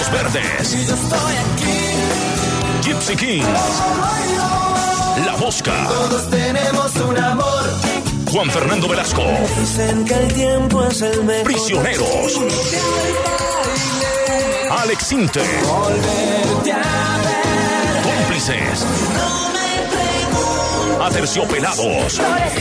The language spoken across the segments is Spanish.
Enanitos Verdes, Y yo estoy aquí. Gypsy Kings, La Mosca, Todos tenemos un amor. Juan Fernando Velasco, Dicen que el tiempo es el mejor. Prisioneros, Alex Sinte, Volverte a ver. Cómplices, No me preguntes. Aterciopelados,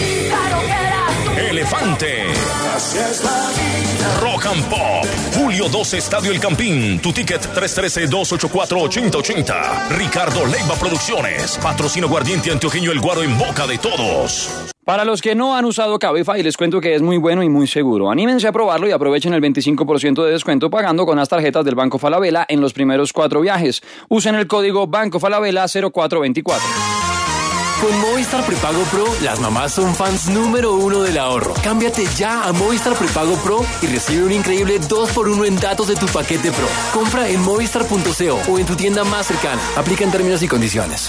Elefante, Así es la vida. Rock and Pop, Julio 12, Estadio El Campín, tu ticket 313-284-8080, Ricardo Leiva Producciones, patrocino Guardiente Antioqueño El Guaro en boca de todos. Para los que no han usado Cabify, les cuento que es muy bueno y muy seguro. Anímense a probarlo y aprovechen el 25% de descuento pagando con las tarjetas del Banco Falabella en los primeros 4 viajes. Usen el código Banco Falabella 0424. Con Movistar Prepago Pro, las mamás son fans número 1 del ahorro. Cámbiate ya a Movistar Prepago Pro y recibe un increíble 2x1 en datos de tu paquete Pro. Compra en movistar.co o en tu tienda más cercana. Aplica en términos y condiciones.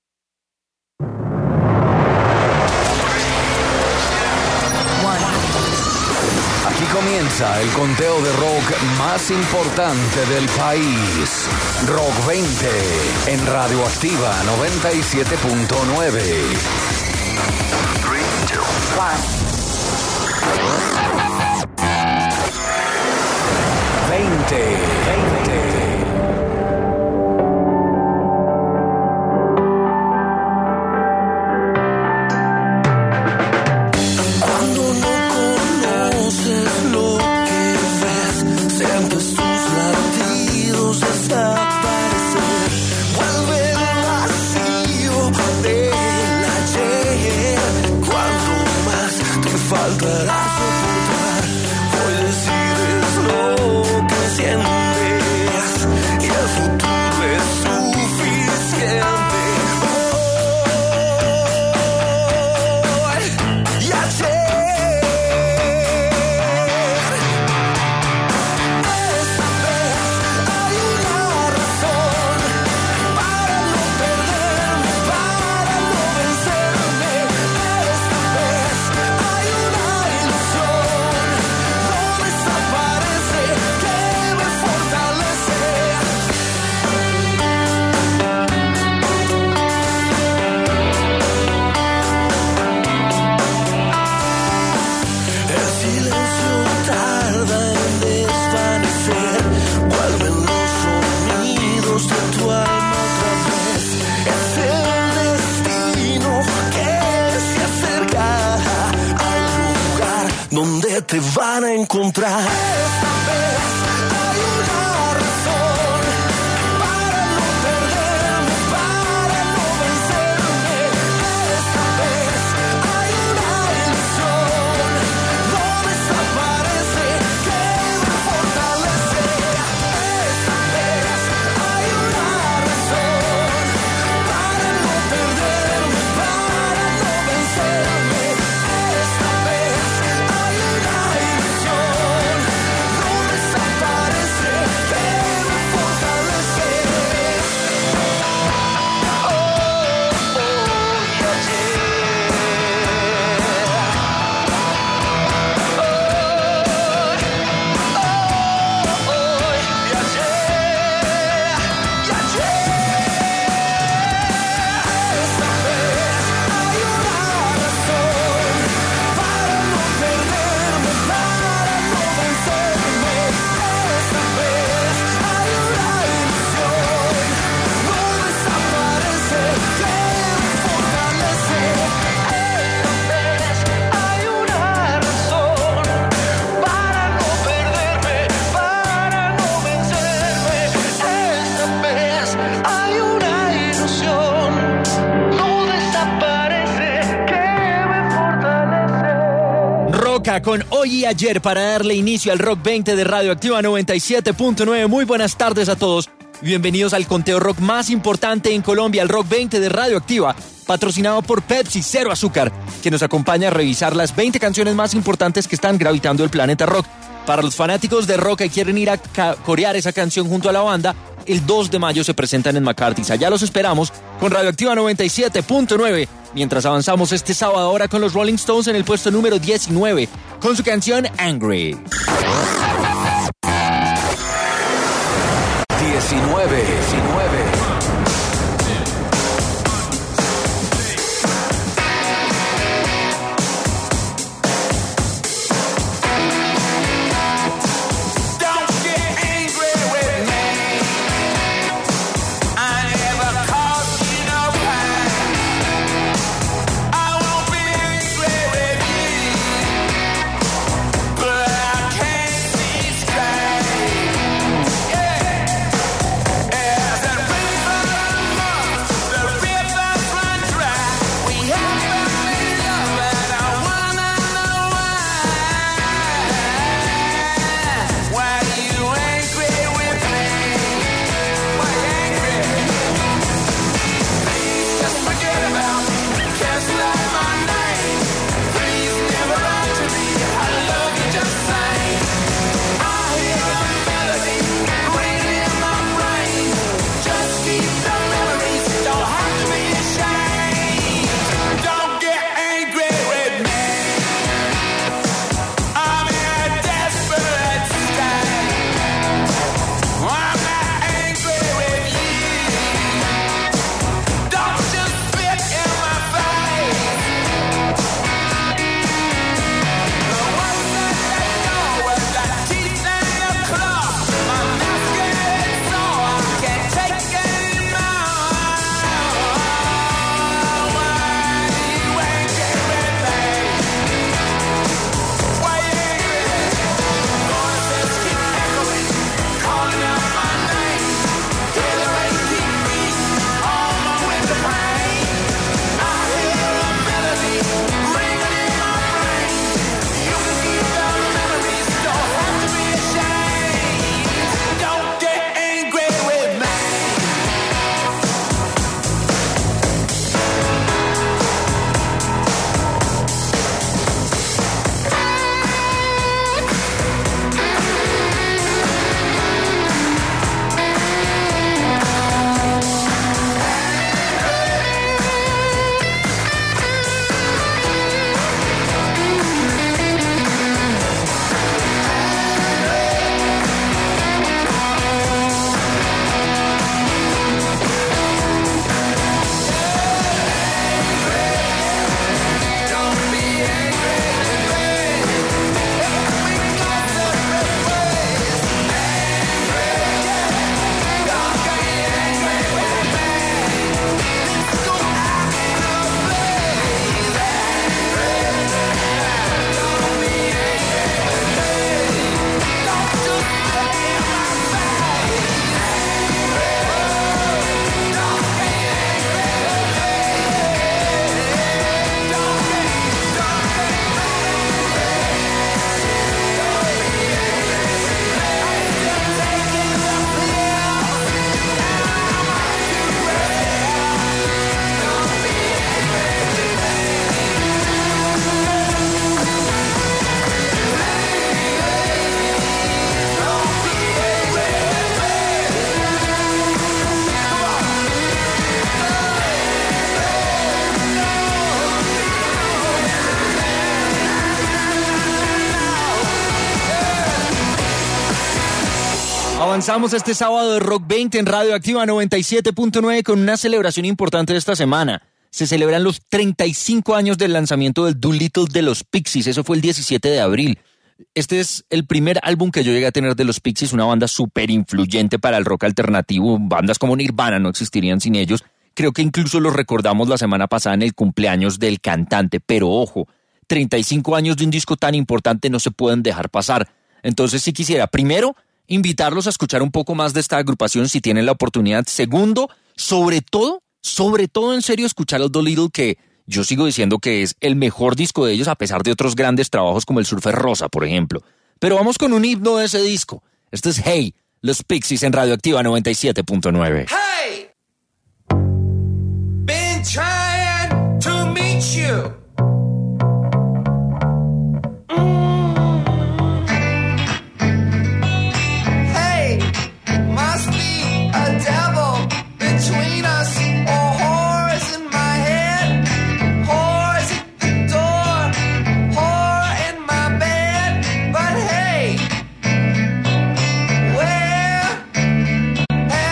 Aquí comienza el conteo de rock más importante del país. Rock 20 en Radioactiva 97.9. 20. Te van a encontrar. Esta vez hay una razón para no perderme, para no vencerme. Esta vez hay una ilusión, no desaparece, que me fortalece. Esta vez hay una razón para no perderme, para no vencerme. Esta vez hay una ilusión, no desaparece, que me fortalece. Con Hoy y Ayer para darle inicio al Rock 20 de Radioactiva 97.9. Muy buenas tardes a todos. Bienvenidos al conteo rock más importante en Colombia, el Rock 20 de Radioactiva, patrocinado por Pepsi Cero Azúcar, que nos acompaña a revisar las 20 canciones más importantes que están gravitando el planeta rock. Para los fanáticos de rock que quieren ir a corear esa canción junto a la banda, el 2 de mayo se presentan en McCarthy's. Allá los esperamos con Radioactiva 97.9. Mientras avanzamos este sábado ahora con los Rolling Stones en el puesto número 19 con su canción Angry. 19. Avanzamos este sábado de Rock 20 en Radio Activa 97.9 con una celebración importante de esta semana. Se celebran los 35 años del lanzamiento del Doolittle de los Pixies. Eso fue el 17 de abril. Este es el primer álbum que yo llegué a tener de los Pixies, una banda súper influyente para el rock alternativo. Bandas como Nirvana no existirían sin ellos. Creo que incluso los recordamos la semana pasada en el cumpleaños del cantante. Pero ojo, 35 años de un disco tan importante no se pueden dejar pasar. Entonces sí quisiera, primero, invitarlos a escuchar un poco más de esta agrupación si tienen la oportunidad. Segundo, sobre todo en serio escuchar el Doolittle, que yo sigo diciendo que es el mejor disco de ellos a pesar de otros grandes trabajos como El Surfer Rosa, por ejemplo. Pero vamos con un himno de ese disco. Este es Hey, los Pixies en Radioactiva 97.9. Hey! Been trying to meet you. Hey, must be a devil between us, or whores in my head, whores at the door, whore in my bed. But hey, where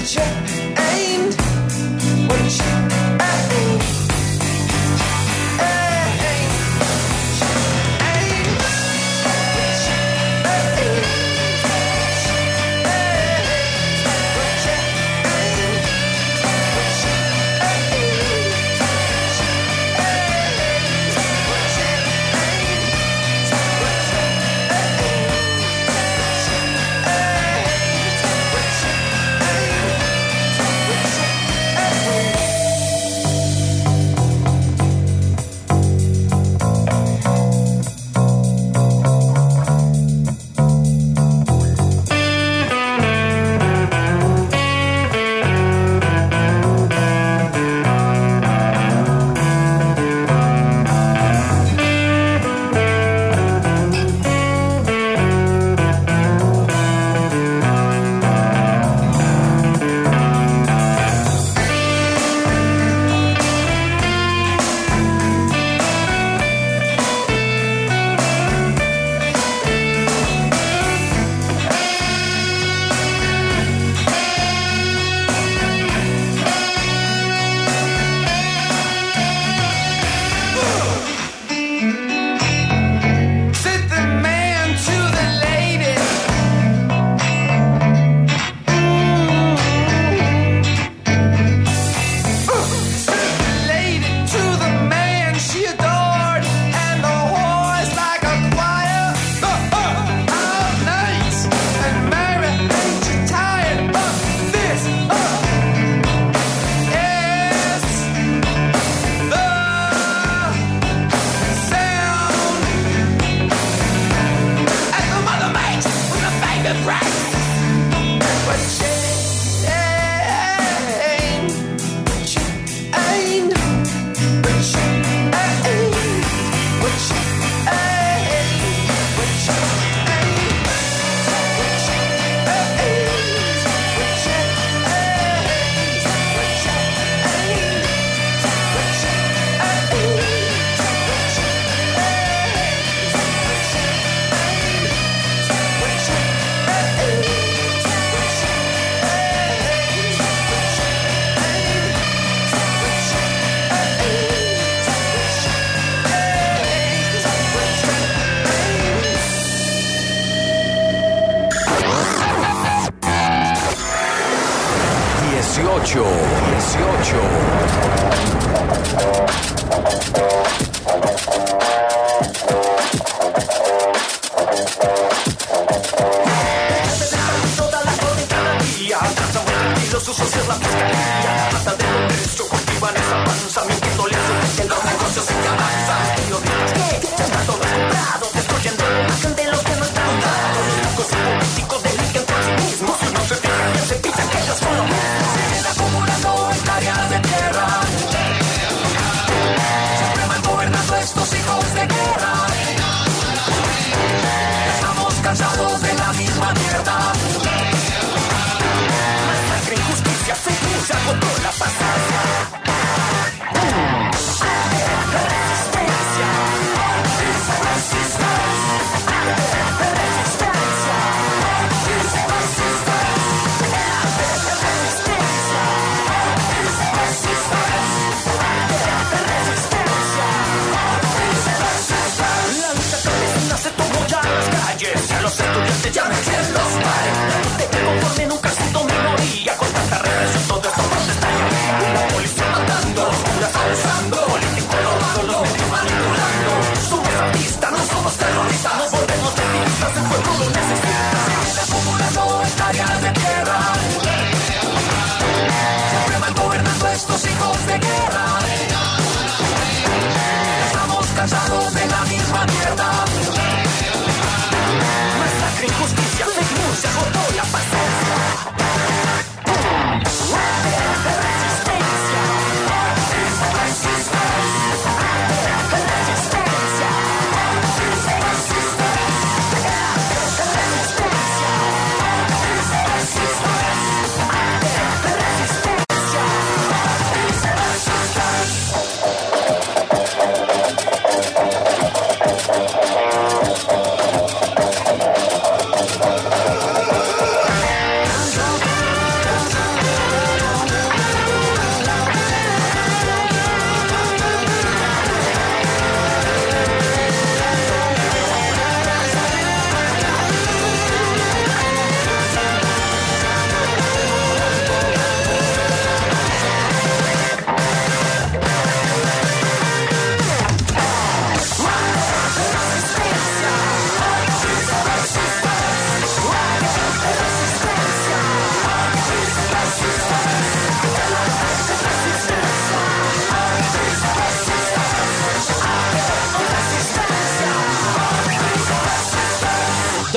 Nuestra injusticia se cruza con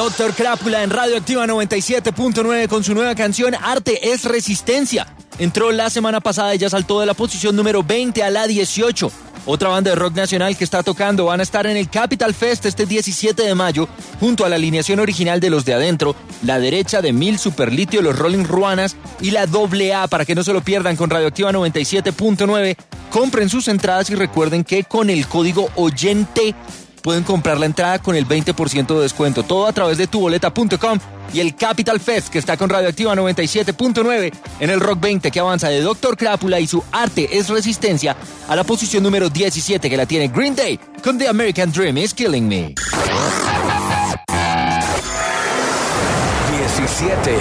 Doctor Crápula en Radioactiva 97.9 con su nueva canción Arte es Resistencia. Entró la semana pasada y ya saltó de la posición número 20 a la 18. Otra banda de rock nacional que está tocando van a estar en el Capital Fest este 17 de mayo junto a la alineación original de Los de Adentro, La Derecha de Mil, Superlitio, Los Rolling Ruanas y la AA, para que no se lo pierdan con Radioactiva 97.9. Compren sus entradas y recuerden que con el código OYENTE pueden comprar la entrada con el 20% de descuento. Todo a través de tuboleta.com y el Capital Fest, que está con Radioactiva 97.9 en el Rock 20, que avanza de Doctor Crápula y su Arte es Resistencia a la posición número 17, que la tiene Green Day con The American Dream is Killing Me. 17.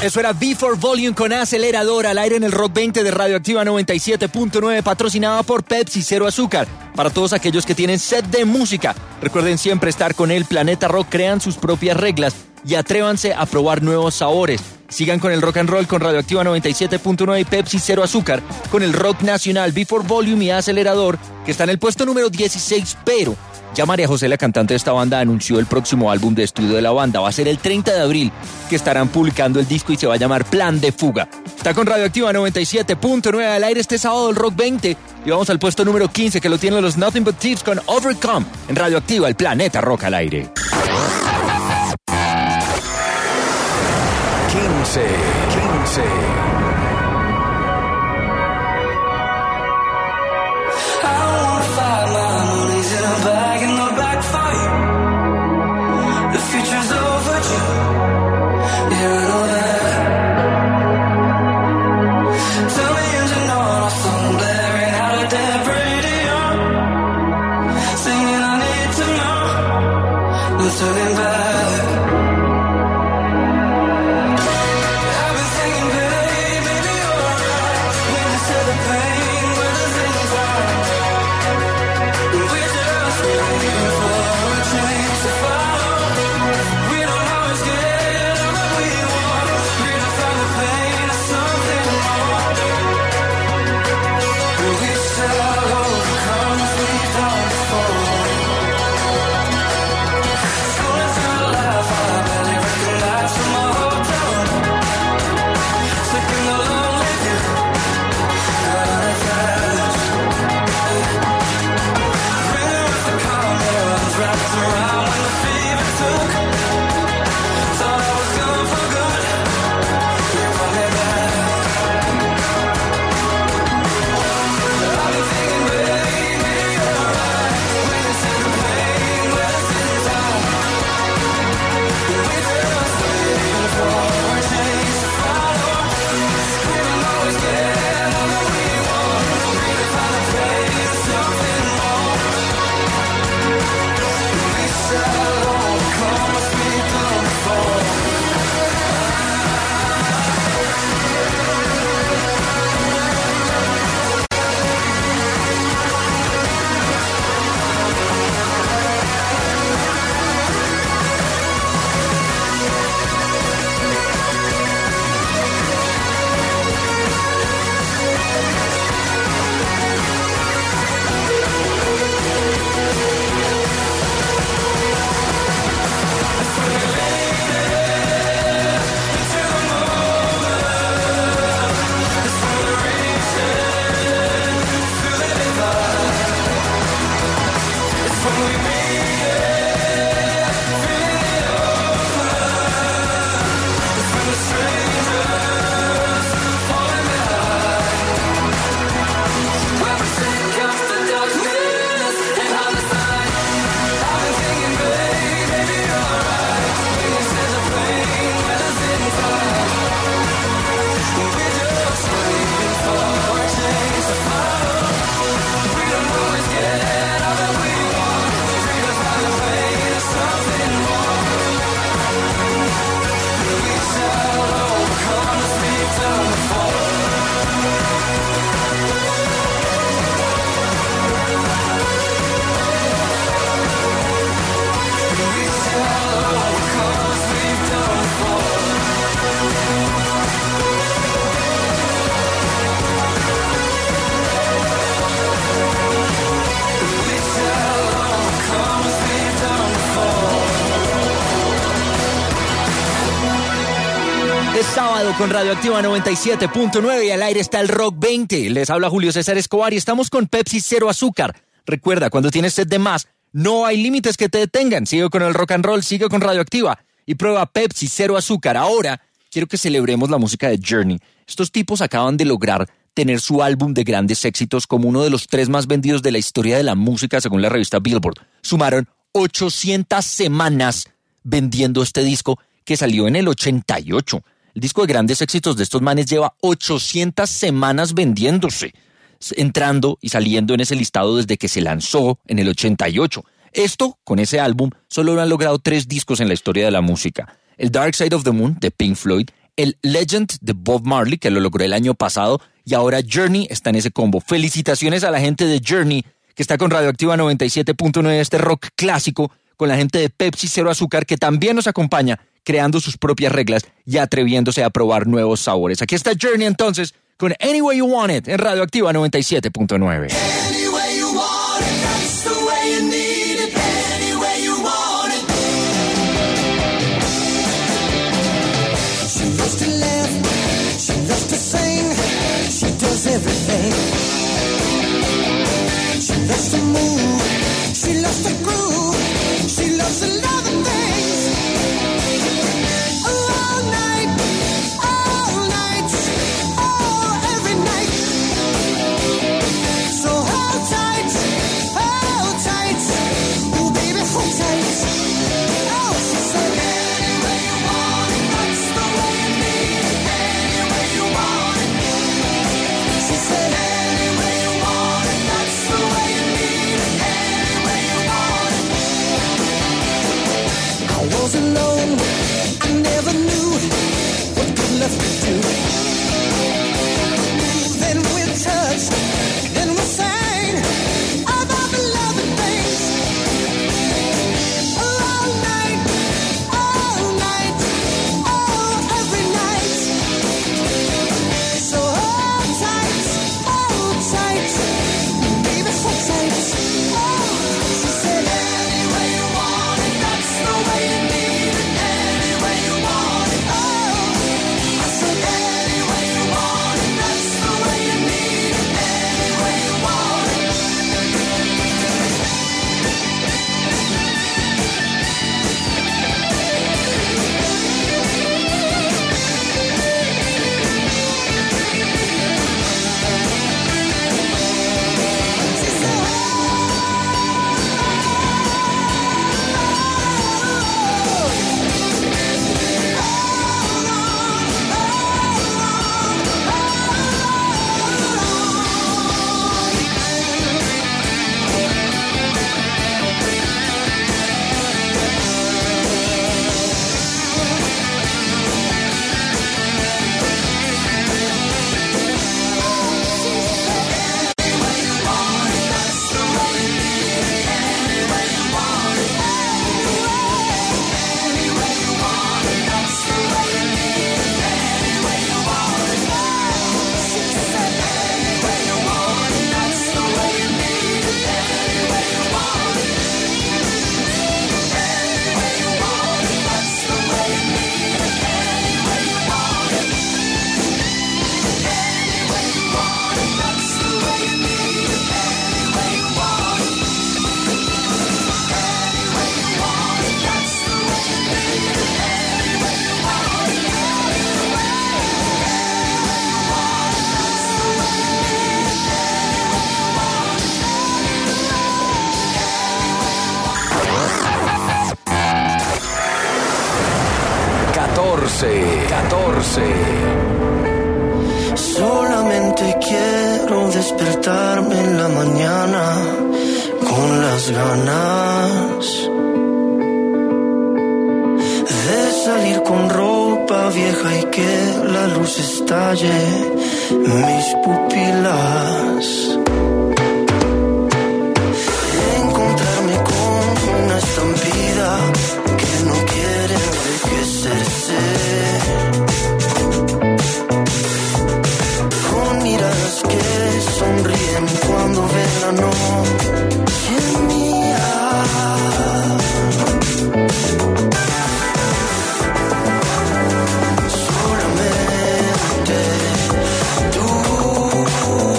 Eso era V4 Volume con Acelerador al aire en el Rock 20 de Radioactiva 97.9, patrocinado por Pepsi Cero Azúcar. Para todos aquellos que tienen sed de música, recuerden siempre estar con el Planeta Rock, crean sus propias reglas y atrévanse a probar nuevos sabores. Sigan con el rock and roll con Radioactiva 97.9 y Pepsi Cero Azúcar, con el rock nacional V4 Volume y Acelerador, que está en el puesto número 16, pero ya María José, la cantante de esta banda, anunció el próximo álbum de estudio de la banda. Va a ser el 30 de abril que estarán publicando el disco y se va a llamar Plan de Fuga. Está con Radioactiva 97.9 al aire este sábado el Rock 20 y vamos al puesto número 15 que lo tienen los Nothing But Thieves con Overcome en Radioactiva, el Planeta Rock al aire. 15. The future's overdue. Yeah, I know that. Tell me engine on, our phone blaring out of dead radio, singing I need to know. No turning back. I've been singing, baby, alright. When you said the pain, where the things are. We're just waiting for a change to follow. Sábado con Radioactiva 97.9 y al aire está el Rock 20. Les habla Julio César Escobar y estamos con Pepsi Cero Azúcar. Recuerda, cuando tienes sed de más, no hay límites que te detengan. Sigue con el rock and roll, sigue con Radioactiva y prueba Pepsi Cero Azúcar. Ahora quiero que celebremos la música de Journey. Estos tipos acaban de lograr tener su álbum de grandes éxitos como uno de los 3 más vendidos de la historia de la música según la revista Billboard. Sumaron 800 semanas vendiendo este disco que salió en el 88. El disco de grandes éxitos de estos manes lleva 800 semanas vendiéndose, entrando y saliendo en ese listado desde que se lanzó en el 88. Esto, con ese álbum, solo lo han logrado 3 discos en la historia de la música. El Dark Side of the Moon, de Pink Floyd, el Legend de Bob Marley, que lo logró el año pasado, y ahora Journey está en ese combo. Felicitaciones a la gente de Journey, que está con Radioactiva 97.9, este rock clásico, con la gente de Pepsi Cero Azúcar, que también nos acompaña, creando sus propias reglas y atreviéndose a probar nuevos sabores. Aquí está Journey entonces, con Any Way You Want It, en Radioactiva 97.9. Everything. She loves to move, she loves to groove, she loves a lot of things. All night, oh, every night. So hold tight, oh baby, hold tight. Oh, she said, any way you want it, that's the way you need it. Any way you want it. She said, any way you want it, that's the way you need it. Any way you want it. I was alone, I never knew what good love could do. Then we touched, then we sang about the loving things. All night, oh, every night. So hold tight, baby, hold tight. Oh, she said, any way you want it, that's the way you need it. Any way you want it. Oh, I said, any way you want it, that's the way you need it. Any way you want it. She said, solamente quiero despertarme en la mañana con las ganas de salir con ropa vieja y que la luz estalle mis pupilas. Encontrarme con una estampida que no quiere envejecerse. Con miradas que sonríen cuando ven la noche mía. Solamente tú.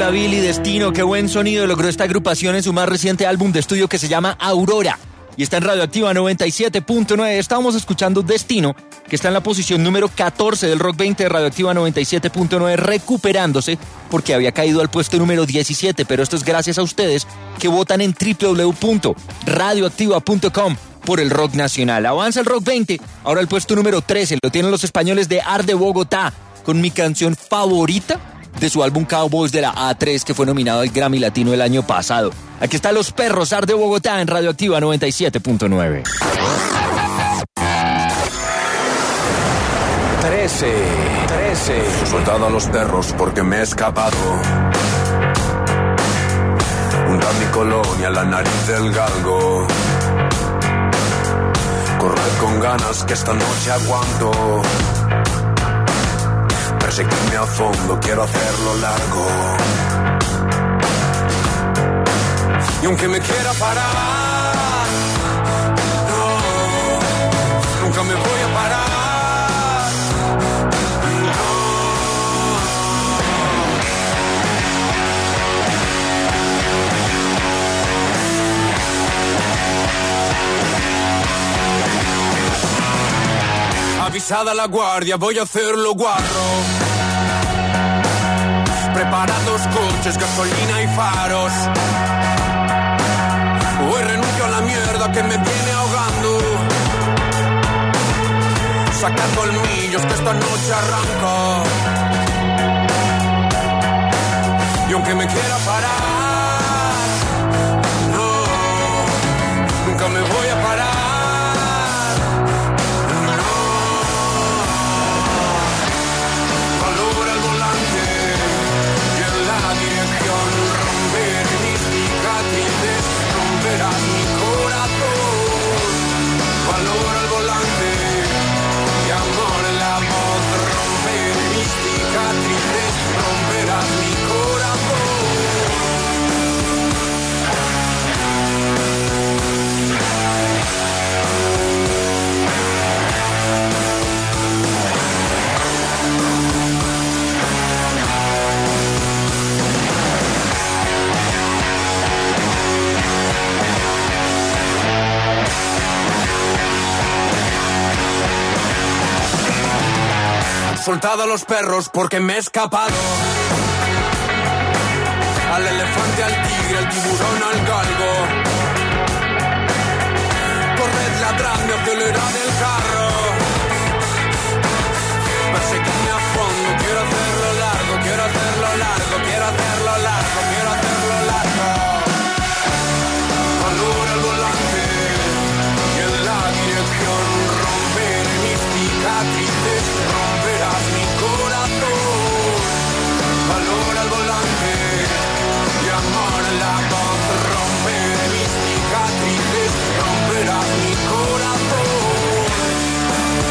Hola Billy, Destino, qué buen sonido logró esta agrupación en su más reciente álbum de estudio que se llama Aurora y está en Radioactiva 97.9. Estábamos escuchando Destino, que está en la posición número 14 del Rock 20 de Radioactiva 97.9, recuperándose porque había caído al puesto número 17, pero esto es gracias a ustedes que votan en www.radioactiva.com por el rock nacional. Avanza el Rock 20, ahora el puesto número 13 lo tienen los españoles de Art de Bogotá, con mi canción favorita de su álbum Cowboys de la A3, que fue nominado al Grammy Latino el año pasado. Aquí están Los Perros, Art de Bogotá en Radioactiva 97.9. 13. Soltado a los perros porque me he escapado. Untar mi colonia a la nariz del galgo. Correr con ganas que esta noche aguanto. Perseguirme a fondo, quiero hacerlo largo. Y aunque me quiera parar, no, nunca me voy a parar. Avisada la guardia, voy a hacerlo guarro. Preparados coches, gasolina y faros. Hoy renuncio a la mierda que me viene ahogando. Saca colmillos que esta noche arranco. Y aunque me quiera parar, no, nunca me voy a parar. Romperás mi corazón, valor al volante y amor en la voz. Romper mis cicatrices, romperás mi soltado a los perros porque me he escapado. Al elefante, al tigre, al tiburón, al galgo. Corred ladrando, acelerad el carro. Perseguidme a fondo, quiero hacerlo largo, quiero hacerlo largo, quiero hacerlo largo, quiero hacerlo largo. Valor al volante y en la dirección romper mis cicatrices. Romperás mi corazón, valor al volante y amor en la voz. Romper mis cicatrices, romperás mi corazón,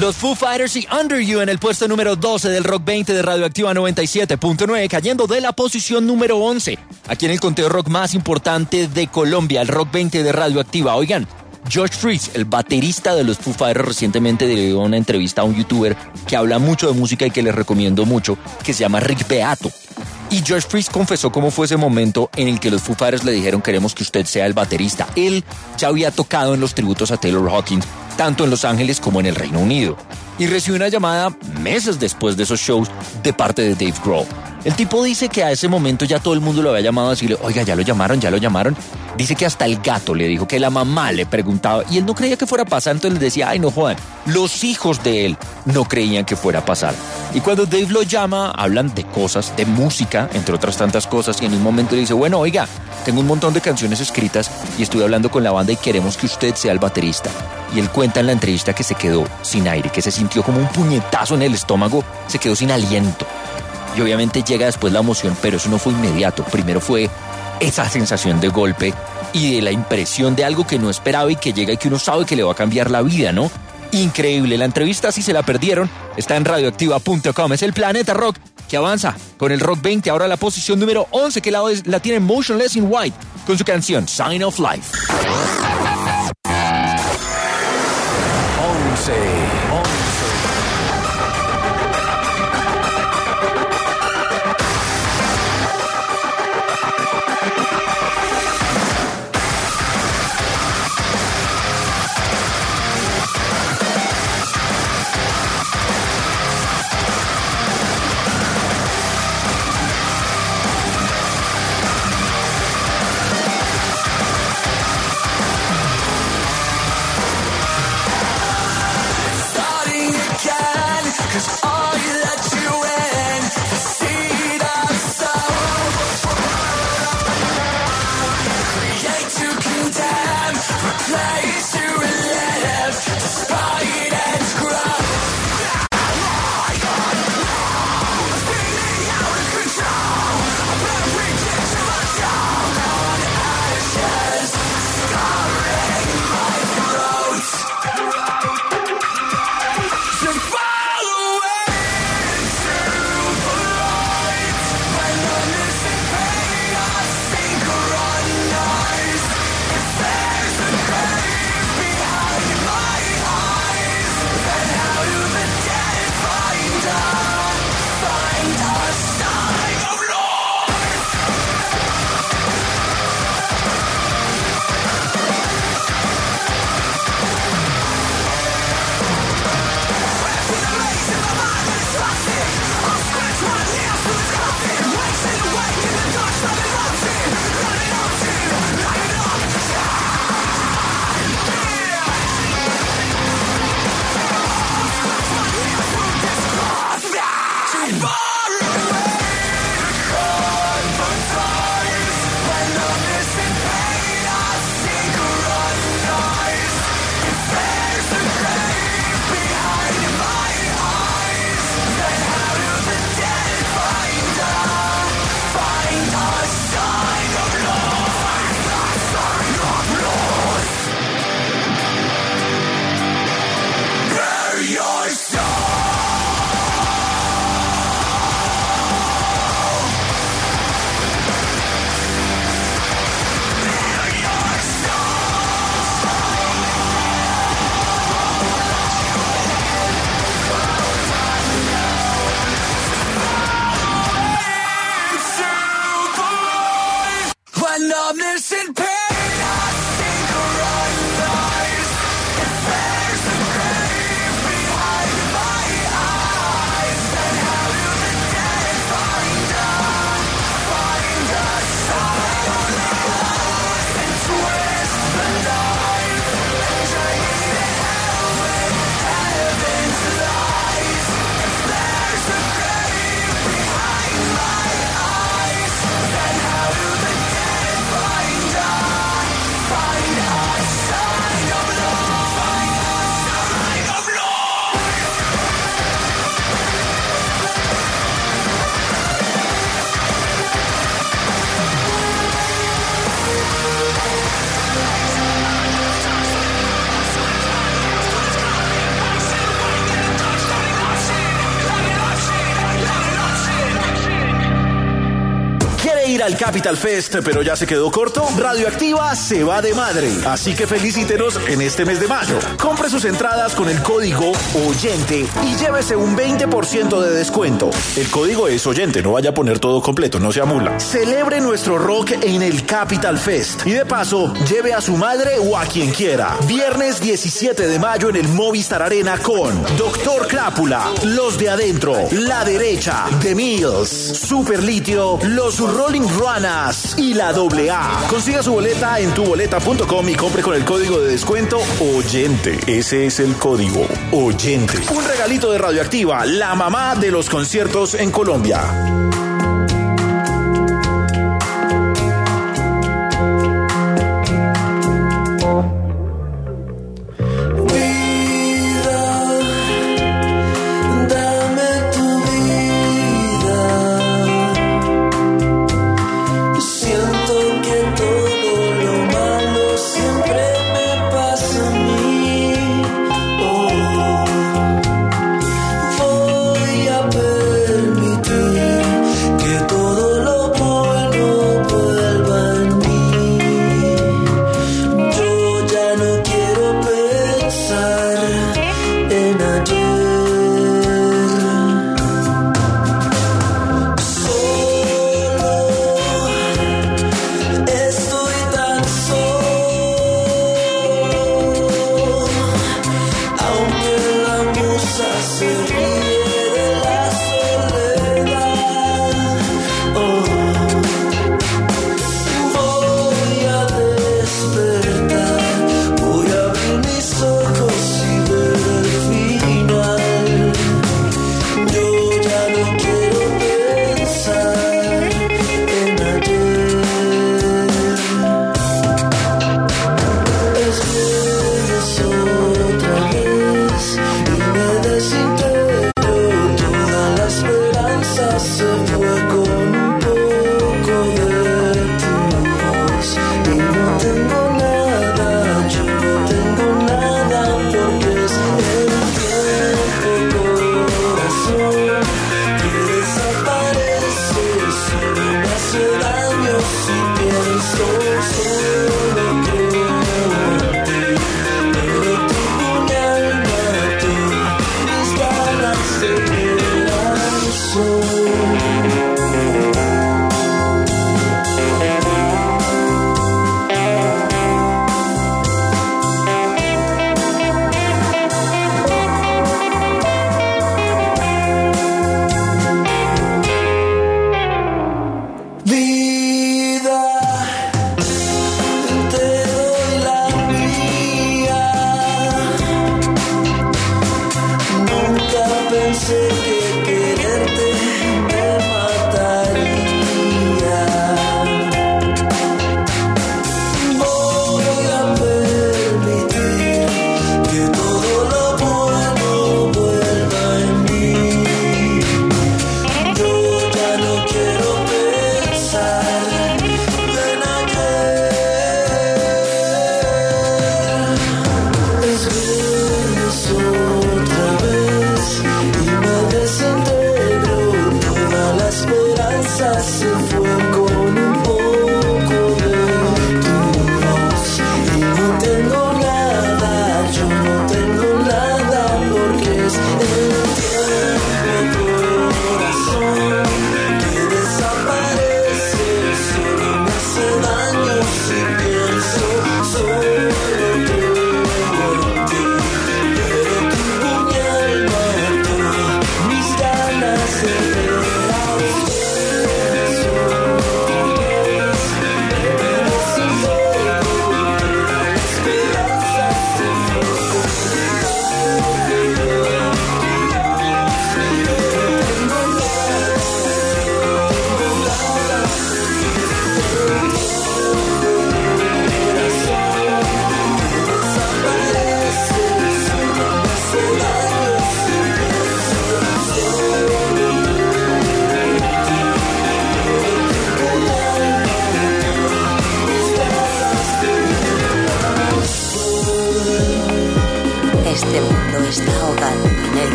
Los Foo Fighters y Under You en el puesto número 12 del Rock 20 de Radioactiva 97.9, cayendo de la posición número 11. Aquí en el conteo rock más importante de Colombia, el Rock 20 de Radioactiva. Oigan, Josh Freese, el baterista de los Foo Fighters, recientemente dio una entrevista a un youtuber que habla mucho de música y que les recomiendo mucho, que se llama Rick Beato. Y Josh Freese confesó cómo fue ese momento en el que los Foo Fighters le dijeron: queremos que usted sea el baterista. Él ya había tocado en los tributos a Taylor Hawkins, tanto en Los Ángeles como en el Reino Unido. Y recibió una llamada meses después de esos shows de parte de Dave Grohl. El tipo dice que a ese momento ya todo el mundo lo había llamado a decirle: oiga, ya lo llamaron. Dice que hasta el gato le dijo, que la mamá le preguntaba, y él no creía que fuera a pasar, entonces le decía: ay, no jodan. Los hijos de él no creían que fuera a pasar. Y cuando Dave lo llama, hablan de cosas, de música, entre otras tantas cosas, y en un momento le dice: bueno, oiga, tengo un montón de canciones escritas y estuve hablando con la banda y queremos que usted sea el baterista. Y él cuenta en la entrevista que se quedó sin aire, que se sintió como un puñetazo en el estómago, se quedó sin aliento. Y obviamente llega después la emoción, pero eso no fue inmediato. Primero fue esa sensación de golpe y de la impresión de algo que no esperaba y que llega y que uno sabe que le va a cambiar la vida, ¿no? Increíble. La entrevista, si se la perdieron, está en radioactiva.com. Es el Planeta Rock que avanza con el Rock 20. Ahora la posición número 11, que la tiene Motionless in White con su canción Sign of Life. 11. ir al Capital Fest, pero ya se quedó corto? Radioactiva se va de madre. Así que felicítenos en este mes de mayo. Compre sus entradas con el código OYENTE y llévese un 20% de descuento. El código es OYENTE, no vaya a poner todo completo, no se amula. Celebre nuestro rock en el Capital Fest. Y de paso, lleve a su madre o a quien quiera. Viernes 17 de mayo en el Movistar Arena con Doctor Crápula, Los de Adentro, La Derecha, The Mills, Super Litio, Los Rolling Ruanas y la AA. Consiga su boleta en tuboleta.com y compre con el código de descuento OYENTE. Ese es el código OYENTE. Un regalito de Radioactiva, la mamá de los conciertos en Colombia. Otra vez y me desintegro.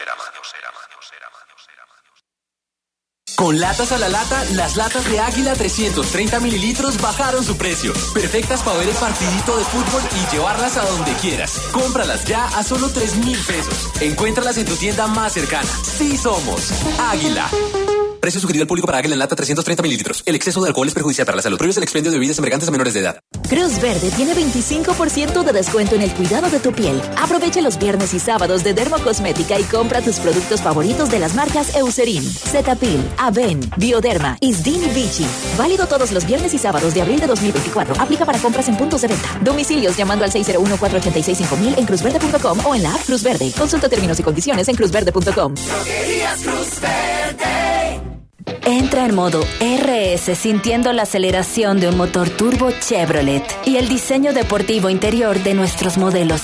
Con latas a la lata, las latas de Águila 330 mililitros bajaron su precio. Perfectas para ver el partidito de fútbol y llevarlas a donde quieras. Cómpralas ya a solo 3,000 pesos. Encuéntralas en tu tienda más cercana. Sí somos Águila. Precio sugerido al público para Águila en lata 330 mililitros. El exceso de alcohol es perjudicial para la salud. Prohíbe el expendio de bebidas embriagantes a menores de edad. Cruz Verde tiene 25% de descuento en el cuidado de tu piel. Aprovecha los viernes y sábados de Dermocosmética y compra tus productos favoritos de las marcas Eucerin, Cetaphil, Aven, Bioderma, Isdin y Vichy. Válido todos los viernes y sábados de abril de 2024. Aplica para compras en puntos de venta. Domicilios llamando al 601-486-5000 en cruzverde.com o en la app Cruz Verde. Consulta términos y condiciones en cruzverde.com. Droguerías Cruz Verde. Entra en modo RS sintiendo la aceleración de un motor turbo Chevrolet y el diseño deportivo interior de nuestros modelos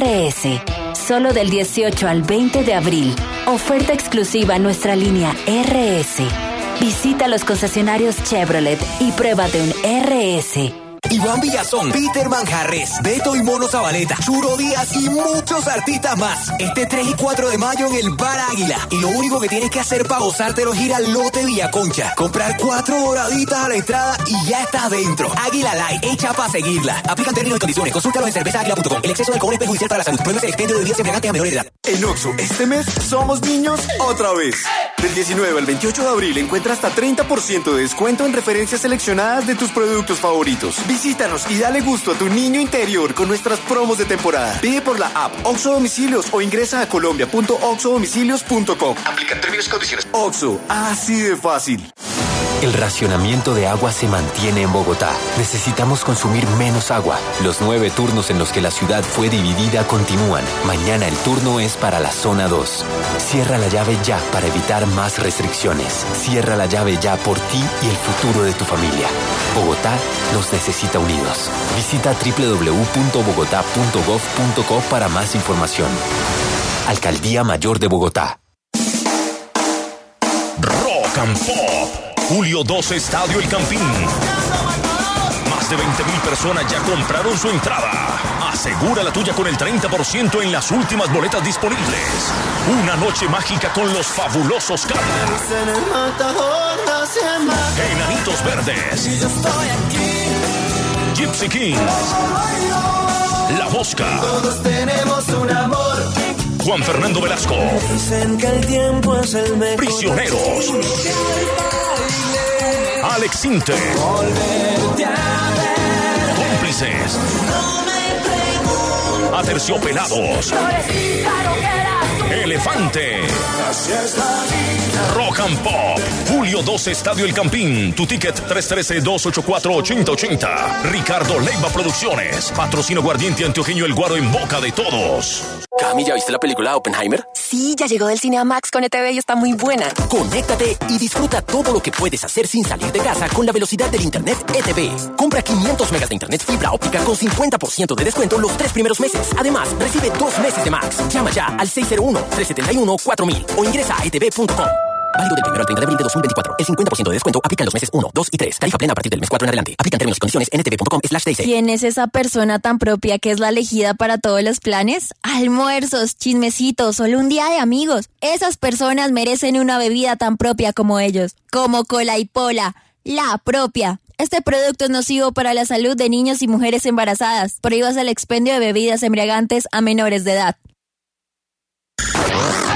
RS. Solo del 18 al 20 de abril. Oferta exclusiva en nuestra línea RS. Visita los concesionarios Chevrolet y pruébate un RS. Iván Villazón, Peter Manjarres, Beto y Mono Zabaleta, Churo Díaz y muchos artistas más. Este 3 y 4 de mayo en el Bar Águila. Y lo único que tienes que hacer para gozártelo es ir al lote Villa Concha. Comprar 4 doraditas a la entrada y ya estás dentro. Águila Light, hecha para seguirla. Aplican términos y condiciones. Consúltalo en cervezaaguila.com. El exceso de alcohol es perjudicial para la salud. Prohíbe el expendio de bebidas embriagantes a menores de edad. En Oxxo, este mes somos niños otra vez. Del 19 al 28 de abril encuentra hasta 30% de descuento en referencias seleccionadas de tus productos favoritos. Visítanos y dale gusto a tu niño interior con nuestras promos de temporada. Pide por la app Oxxo Domicilios o ingresa a colombia.oxxodomicilios.com. Aplican términos y condiciones. Oxxo, así de fácil. El racionamiento de agua se mantiene en Bogotá. Necesitamos consumir menos agua. Los 9 turnos en los que la ciudad fue dividida continúan. Mañana el turno es para la zona 2. Cierra la llave ya para evitar más restricciones. Cierra la llave ya por ti y el futuro de tu familia. Bogotá nos necesita unidos. Visita www.bogotá.gov.co para más información. Alcaldía Mayor de Bogotá. Rock and Pop. Julio 12, Estadio El Campín. Más de 20,000 personas ya compraron su entrada. Asegura la tuya con el 30% en las últimas boletas disponibles. Una noche mágica con los fabulosos Cadillacs. Enanitos Verdes. Gypsy Kings. La Mosca. Todos tenemos un amor. Juan Fernando Velasco. Dicen que el tiempo es el mejor. Prisioneros. Alex Sinte. Cómplices. Aterciopelados. Elefante. Rock and Pop. Julio 12, Estadio El Campín. Tu ticket 313-284-8080. Ricardo Leiva Producciones. Patrocino Guardiente Antioqueño El Guaro en boca de todos. Cami, ¿ya viste la película Oppenheimer? Sí, ya llegó del cine a Max con ETV y está muy buena. Conéctate y disfruta todo lo que puedes hacer sin salir de casa con la velocidad del internet ETV. Compra 500 megas de internet fibra óptica con 50% de descuento los 3 primeros meses. Además, recibe 2 meses de Max. Llama ya al 601-371-4000 o ingresa a etv.com. Válido del 1 al 30 de abril de 2024. El 50% de descuento aplica en los meses 1, 2 y 3. Tarifa plena a partir del mes 4 en adelante. Aplican términos y condiciones en etv.com/TC. ¿Quién es esa persona tan propia que es la elegida para todos los planes? Almuerzos, chismecitos, solo un día de amigos. Esas personas merecen una bebida tan propia como ellos. Como Cola y Pola, la propia. Este producto es nocivo para la salud de niños y mujeres embarazadas. Prohíbas el expendio de bebidas embriagantes a menores de edad.